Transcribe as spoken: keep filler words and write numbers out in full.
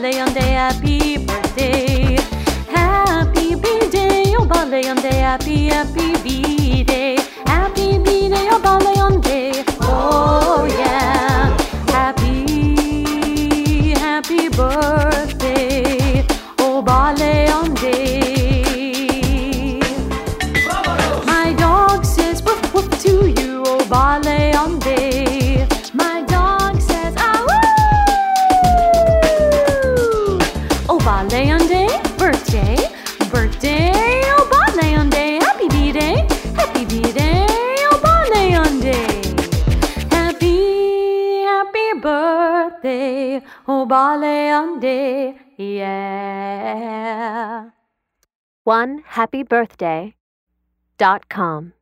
Baleonde, happy birthday. Happy B-Day, oh Baleonde, happy, happy B-Day. Happy B-Day, oh Baleonde, oh yeah. Happy, happy birthday, oh Baleonde. My dog says woof woof to you, oh Baleonde. My dog says ah woo. Oh Baleonde, birthday, birthday, oh Baleonde. Happy B-Day, happy B-Day, oh Baleonde. Happy, happy birthday, oh Baleonde, yeah. one happy birthday dot com